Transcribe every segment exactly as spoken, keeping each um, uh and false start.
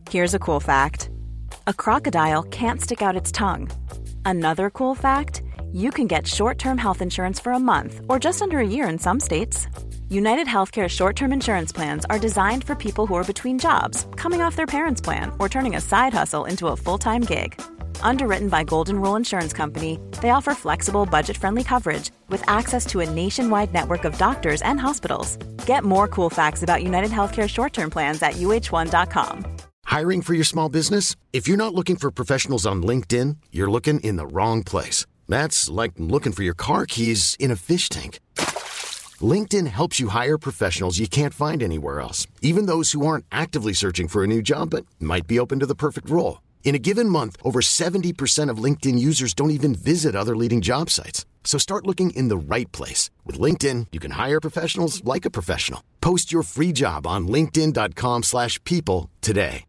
Here's a cool fact. A crocodile can't stick out its tongue. Another cool fact, you can get short-term health insurance for a month or just under a year in some states. United Healthcare short-term insurance plans are designed for people who are between jobs, coming off their parents' plan, or turning a side hustle into a full-time gig. Underwritten by Golden Rule Insurance Company, they offer flexible, budget-friendly coverage with access to a nationwide network of doctors and hospitals. Get more cool facts about United Healthcare short-term plans at U H one dot com. Hiring for your small business? If you're not looking for professionals on LinkedIn, you're looking in the wrong place. That's like looking for your car keys in a fish tank. LinkedIn helps you hire professionals you can't find anywhere else, even those who aren't actively searching for a new job but might be open to the perfect role. In a given month, over seventy percent of LinkedIn users don't even visit other leading job sites. So start looking in the right place. With LinkedIn, you can hire professionals like a professional. Post your free job on linkedin dot com slash people today.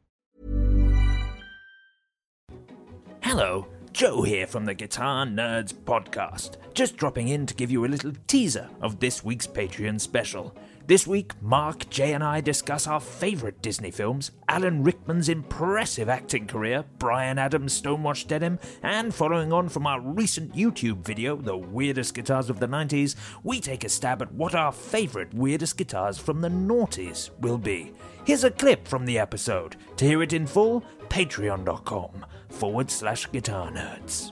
Hello, Joe here from the Guitar Nerds podcast. Just dropping in to give you a little teaser of this week's Patreon special. This week, Mark, Jay and I discuss our favourite Disney films, Alan Rickman's impressive acting career, Bryan Adams' Stonewashed Denim, and following on from our recent YouTube video, The Weirdest Guitars of the nineties, we take a stab at what our favourite weirdest guitars from the noughties will be. Here's a clip from the episode. To hear it in full, patreon.com forward slash guitar nerds.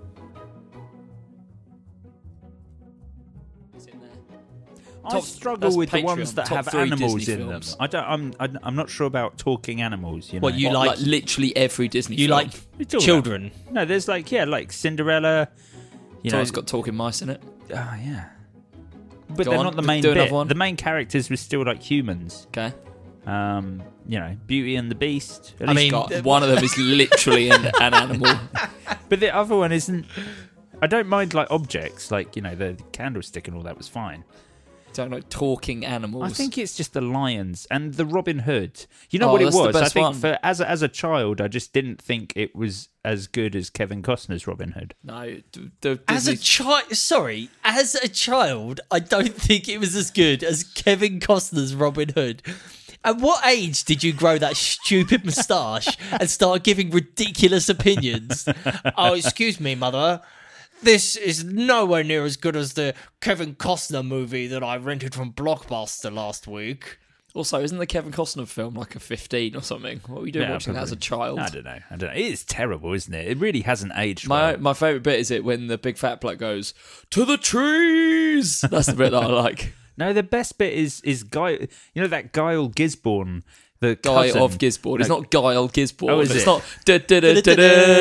I Top- struggle that's with the Patreon, ones that top have three animals Disney in films. them. I don't. I'm. I'm I'm not sure about talking animals. You know. What, you What, like- like literally every Disney You film. like You're talking children? about- No, there's like yeah, like Cinderella. You It's know, always got talking mice in it. oh yeah. But Go they're on, not the do main another bit. one. The main characters were still like humans. Okay. Um, you know, Beauty and the Beast. At I least- mean, God, the- one of them is literally an, an animal. but the other one isn't. I don't mind like objects, like you know the candlestick and all that was fine. Don't like talking animals. I think it's just the lions and the Robin Hood. You know Oh, what it that's the was? I best think one. for as a, as a child, I just didn't think it was as good as Kevin Costner's Robin Hood. no. d- The As a Disney- child, sorry, as a child, I don't think it was as good as Kevin Costner's Robin Hood. At what age did you grow that stupid moustache and start giving ridiculous opinions? Oh, excuse me, mother. This is nowhere near as good as the Kevin Costner movie that I rented from Blockbuster last week. Also, isn't the Kevin Costner film like a fifteen or something? What were you doing Yeah, watching that as a probably. child? I don't know. I don't know. It is terrible, isn't it? It really hasn't aged My well. my favourite bit is it when the big fat bloke goes, "To the trees!" That's the bit that I like. No, the best bit is is Guy. You know that Guile Gisborne, the Guy cousin. of Gisborne. It's No, not Guile Gisborne. Oh, is it's it? not. da- da- da- da-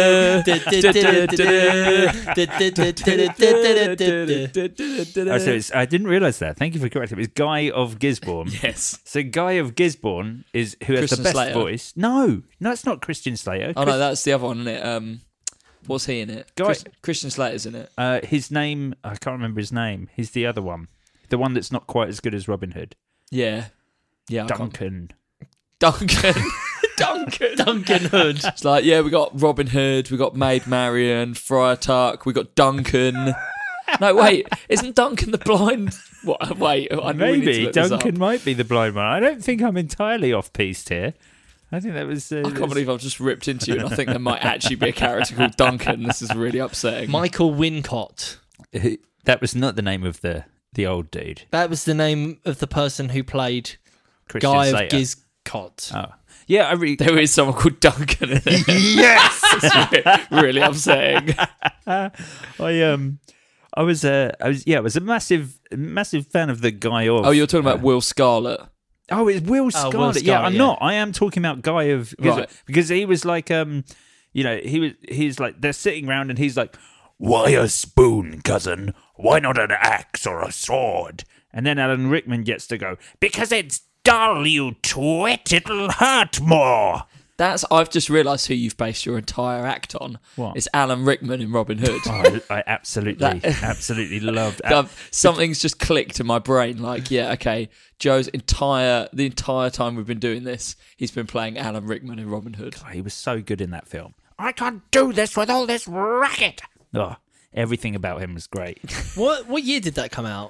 da- Oh, so it's, I didn't realise that. Thank you for correcting me. It's Guy of Gisborne. Yes. So Guy of Gisborne is who has Christian the best Slater. voice. No, no, it's not Christian Slater. Oh Chris- no, that's the other one, isn't it? Um, what's he in it? Guy- Chris, Christian Slater's in it. uh, his name, I can't remember his name. He's the other one, the one that's not quite as good as Robin Hood. Yeah, yeah. I can't- Duncan. Duncan. Duncan. Duncan Hood. It's like, yeah, we got Robin Hood, we got Maid Marian, Friar Tuck, we got Duncan. No, wait, isn't Duncan the blind? What? Wait, I really need to Maybe look this Duncan up. might be the blind one. I don't think I'm entirely off piste here. I think that was. Uh, I can't believe I've just ripped into you, and I think there might actually be a character called Duncan. This is really upsetting. Michael Wincott. that was not the name of the the old dude. That was the name of the person who played Christian Guy of Slater. Giscott. Oh, yeah. I really. There is someone called Duncan in it. Yes. It's re- really upsetting. I um. I was uh, I was yeah, I was a massive massive fan of the Guy of. Oh, you're talking about uh, Will Scarlet. Oh, it's Will Will Scarlet. Scarlet, yeah, I'm yeah. not. I am talking about Guy of because, Right. because he was like um, you know, he was he's like they're sitting around and he's like, why a spoon, cousin? Why not an axe or a sword? And then Alan Rickman gets to go because it's dull, you twit. It'll hurt more. That's. I've just realised who you've based your entire act on. What? It's Alan Rickman in Robin Hood. Oh, I, I absolutely, That- absolutely loved. Um, something's just clicked in my brain. Like, yeah, okay. Joe's entire the entire time we've been doing this, he's been playing Alan Rickman in Robin Hood. He was so good in that film. I can't do this with all this racket. Oh, everything about him was great. What what year did that come out?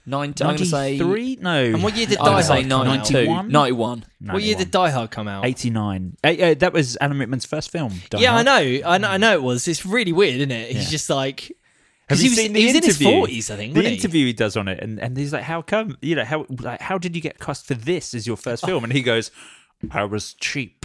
ninety, I'm going to say... ninety-three? No. And what year did I'm Die going to say Hard come out? ninety-two. ninety-one. What year did Die Hard come out? eighty-nine. Uh, uh, that was Alan Rickman's first film. Die yeah, Hard. I know. I know. I know it was. It's really weird, isn't it? He's Yeah. just like. Have Because you he was, seen the he was in his interview? forties, I think. The wasn't he? interview he does on it, and, and he's like, "How come? You know, how like how did you get cast for this as your first film?" And he goes, "I was cheap."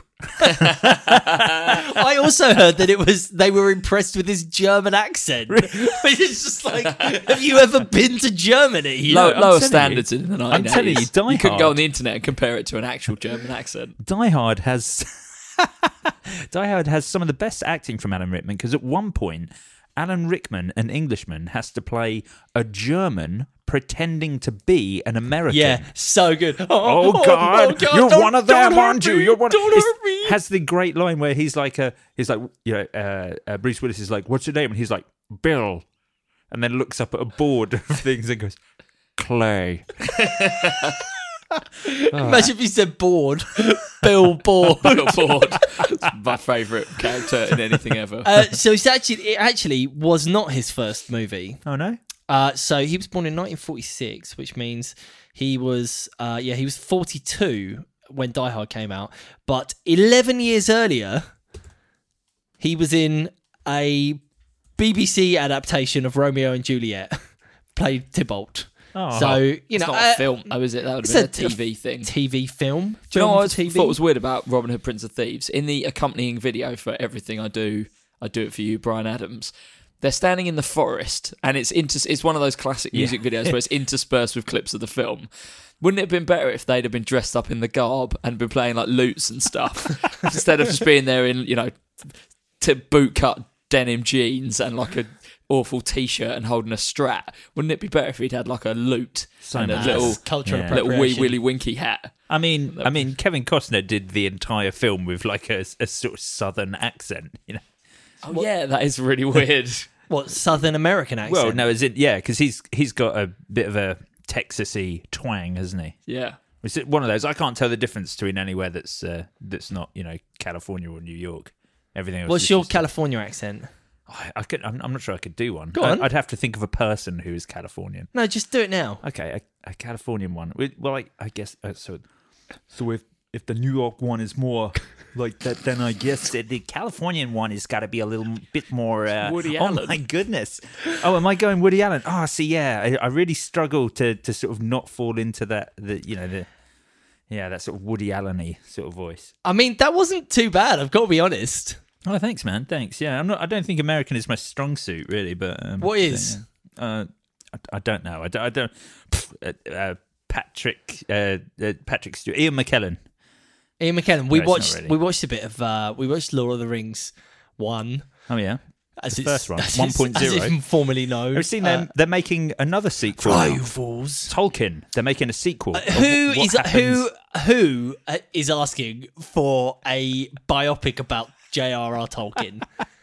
I also heard that it was they were impressed with his German accent. Which is just like, have you ever been to Germany? You Low, know, lower telling standards you. in the I'm nineties. telling you, Die You couldn't go Hard. on the internet and compare it to an actual German accent. Die Hard has Die Hard has some of the best acting from Alan Rickman because at one point, Alan Rickman, an Englishman, has to play a German pretending to be an American. yeah, so good. Oh, Oh God! oh, God, You're don't- one of don't them, hurt aren't you? me, You're one. Don't it's- hurt me. Has the great line where he's like, a, he's like, you know, uh, uh, Bruce Willis is like, "What's your name?" And he's like, "Bill," and then looks up at a board of things and goes, "Clay." Imagine if he said bored. Bill Bored. Billboard. It's my favourite character in anything ever. Uh, so it's actually, it actually was not his first movie. Oh no! Uh, so he was born in nineteen forty-six, which means he was, uh, yeah, he was forty-two when Die Hard came out. But eleven years earlier, he was in a B B C adaptation of Romeo and Juliet, played Tybalt. Oh. So, you it's know, not uh, a film, though, is it? That would have it's been a a T V thing. T V film. Do you know film what I for T V? thought was weird about Robin Hood, Prince of Thieves? In the accompanying video for Everything I Do, I Do It For You, Bryan Adams, they're standing in the forest, and it's inter- it's one of those classic music videos where it's interspersed with clips of the film. Wouldn't it have been better if they'd have been dressed up in the garb and been playing like lutes and stuff instead of just being there in, you know, t- boot-cut denim jeans and like a awful t-shirt and holding a strat? Wouldn't it be better if he'd had like a lute So and a nice. little cultural Yeah. little wee appropriation. willy winky hat? I mean, I mean, Kevin Costner did the entire film with like a, a sort of southern accent, you know. Oh yeah, that is really weird. What, Southern American accent? Well, no, is it? Yeah, because he's he's got a bit of a Texasy twang, hasn't he? Yeah. It's one of those. I can't tell the difference between anywhere that's uh, that's not, you know, California or New York. Everything else. What's is your just- California accent? I, I could. I'm, I'm not sure I could do one. Go on. I, I'd have to think of a person who is Californian. No, just do it now. Okay, a, a Californian one. Well, I, I guess uh, so. So if if the New York one is more like that, then I guess that the Californian one has got to be a little bit more. Uh, Woody oh Allen. my goodness! Oh, am I going Woody Allen? Oh, see, yeah, I, I really struggle to to sort of not fall into that. The you know the yeah that sort of Woody Allen-y sort of voice. I mean, that wasn't too bad. I've got to be honest. Oh, thanks, man. Thanks. Yeah, I'm not. I don't think American is my strong suit, really. But um, What is? Uh, I, I don't know. I don't. I don't pff, uh, uh, Patrick. Uh, uh, Patrick Stewart. Ian McKellen. Ian McKellen. We No, it's not watched. really. We watched a bit of. Uh, we watched Lord of the Rings one. Oh yeah. As The it's, first one, as one it's- point oh. as it's formerly known. I've seen Uh, them. They're making another sequel. Rivals. Tolkien. They're making a sequel. Uh, of who what is happens- who who uh, is asking for a biopic about J R R Tolkien?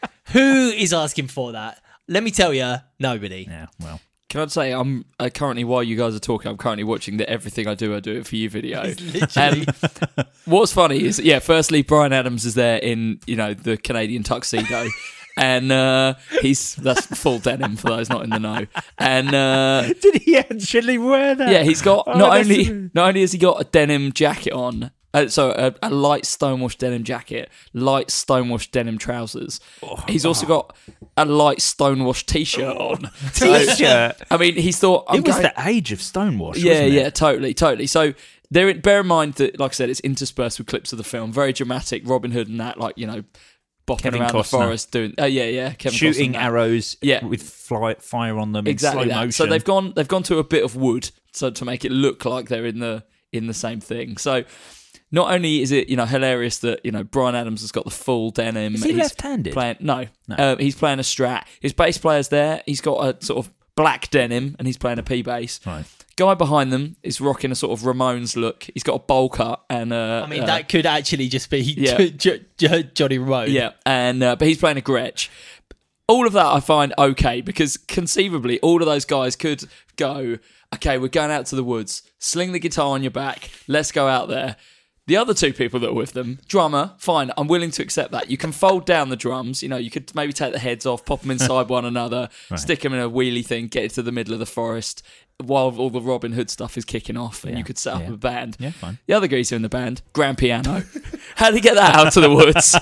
Who is asking for that? Let me tell you, nobody. Yeah. Well. Can I say I'm uh, currently, while you guys are talking, I'm currently watching the Everything I Do, I Do It For You video. Literally. And what's funny is, yeah, firstly, Bryan Adams is there in, you know, the Canadian tuxedo. And uh, he's, that's full denim for those not in the know. And uh, Did he actually wear that? yeah, he's got, Oh, not that's only amazing. not only has he got a denim jacket on, Uh, so a, a light stonewashed denim jacket, light stonewashed denim trousers. He's also got a light stonewashed t-shirt on. So, T-shirt. I mean, he's thought I'm It was going- the age of Stonewash. yeah, wasn't it? yeah, totally, totally. So there, bear in mind that, like I said, it's interspersed with clips of the film, very dramatic. Robin Hood and that, like you know, bopping Kevin around the Costner. forest doing. Oh yeah, yeah, Kevin Shooting Costner, that. arrows. Yeah. With fly, fire on them. Exactly In slow that. motion. So they've gone, they've gone to a bit of wood, so to make it look like they're in the in the same thing. So. Not only is it, you know, hilarious that, you know, Bryan Adams has got the full denim. Is he he's left-handed? Playing, no. No. Uh, he's playing a strat. His bass player's there. He's got a sort of black denim and he's playing a P bass. Right. Guy behind them is rocking a sort of Ramones look. He's got a bowl cut and... Uh, I mean, uh, that could actually just be Yeah. J- J- J- Johnny Ramone. Yeah, and uh, but he's playing a Gretsch. All of that I find okay because conceivably all of those guys could go, okay, we're going out to the woods, sling the guitar on your back, let's go out there. The other two people that were with them, drummer, fine, I'm willing to accept that. You can fold down the drums, you know, you could maybe take the heads off, pop them inside one another, right. stick them in a wheelie thing, get it to the middle of the forest while all the Robin Hood stuff is kicking off, and yeah. you could set up yeah. a band. Yeah, fine. The other geezer in the band, grand piano. How did he get that out to the woods?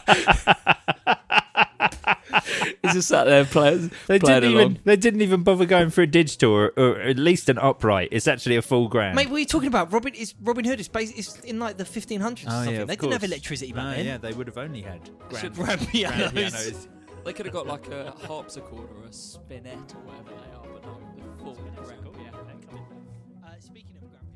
He's just sat there playing, they playing didn't along. Even, they didn't even bother going for a digital or, or at least an upright. It's actually a full grand. Mate, what are you talking about? Robin is Robin Hood is based is in like the fifteen hundreds or oh, something. Yeah, they course. didn't have electricity back no, then. Yeah, they would have only had grand, grand pianos. Grand pianos. They could have got like a harpsichord or a spinet or whatever they are, but no, the full grand piano. Uh, speaking of grand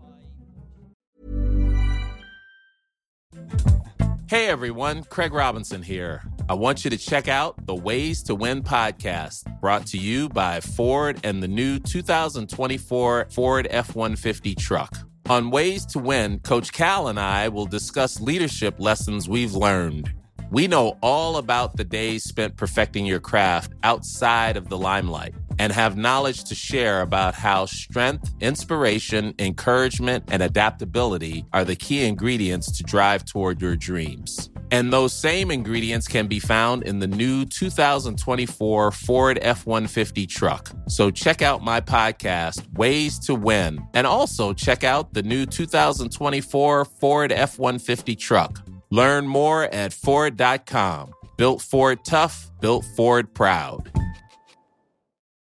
I... pianos, Hey everyone, Craig Robinson here. I want you to check out the Ways to Win podcast, brought to you by Ford and the new two thousand twenty-four Ford F one fifty truck. On Ways to Win, Coach Cal and I will discuss leadership lessons we've learned. We know all about the days spent perfecting your craft outside of the limelight and have knowledge to share about how strength, inspiration, encouragement, and adaptability are the key ingredients to drive toward your dreams. And those same ingredients can be found in the new two thousand twenty-four Ford F one fifty truck. So check out my podcast, Ways to Win, and also check out the new two thousand twenty-four Ford F one fifty truck. Learn more at Ford dot com. Built Ford tough, built Ford proud.